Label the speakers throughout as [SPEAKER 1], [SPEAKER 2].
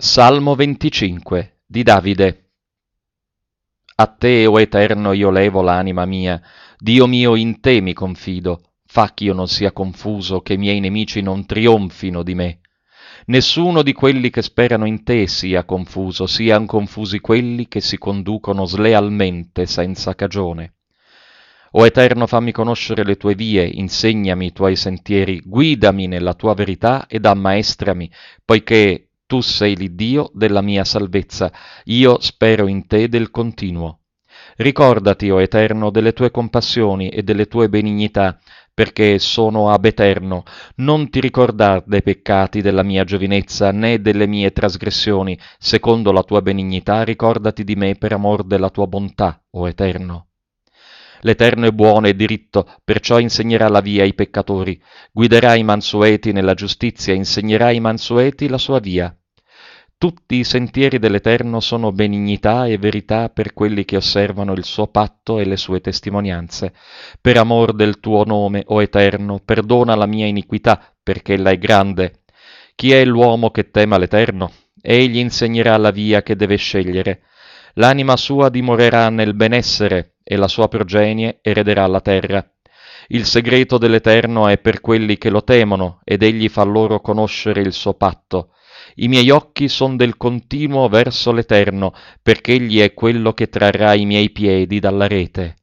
[SPEAKER 1] Salmo 25 di Davide. A te, o Eterno, io levo l'anima mia, Dio mio, in te mi confido. Fa ch'io non sia confuso, che i miei nemici non trionfino di me. Nessuno di quelli che sperano in te sia confuso, sian confusi quelli che si conducono slealmente senza cagione. O Eterno, fammi conoscere le tue vie, insegnami i tuoi sentieri, guidami nella tua verità ed ammaestrami, poiché tu sei l'Iddio della mia salvezza, io spero in te del continuo. Ricordati, o Eterno, delle tue compassioni e delle tue benignità, perché sono ab eterno. Non ti ricordar dei peccati della mia giovinezza, né delle mie trasgressioni. Secondo la tua benignità, ricordati di me per amor della tua bontà, o Eterno. L'Eterno è buono e diritto, perciò insegnerà la via ai peccatori. Guiderà i mansueti nella giustizia, insegnerà ai mansueti la sua via. Tutti i sentieri dell'Eterno sono benignità e verità per quelli che osservano il suo patto e le sue testimonianze. Per amor del tuo nome, o Eterno, perdona la mia iniquità, perché ella è grande. Chi è l'uomo che tema l'Eterno? Egli insegnerà la via che deve scegliere. L'anima sua dimorerà nel benessere e la sua progenie erederà la terra. Il segreto dell'Eterno è per quelli che lo temono, ed egli fa loro conoscere il suo patto. I miei occhi son del continuo verso l'Eterno, perché egli è quello che trarrà i miei piedi dalla rete.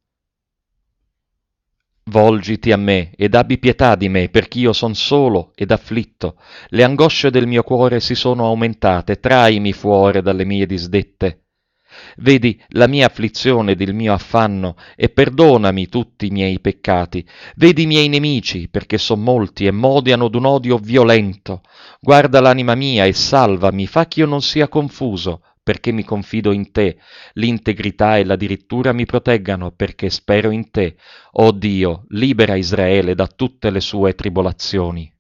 [SPEAKER 1] Volgiti a me ed abbi pietà di me, perch'io son solo ed afflitto. Le angosce del mio cuore si sono aumentate, traimi fuori dalle mie disdette. Vedi la mia afflizione ed il mio affanno, e perdonami tutti i miei peccati. Vedi i miei nemici, perché son molti e m'odiano d'un odio violento. Guarda l'anima mia e salvami, fa ch'io non sia confuso, perché mi confido in te. L'integrità e la dirittura mi proteggano, perché spero in te. O Dio, libera Israele da tutte le sue tribolazioni.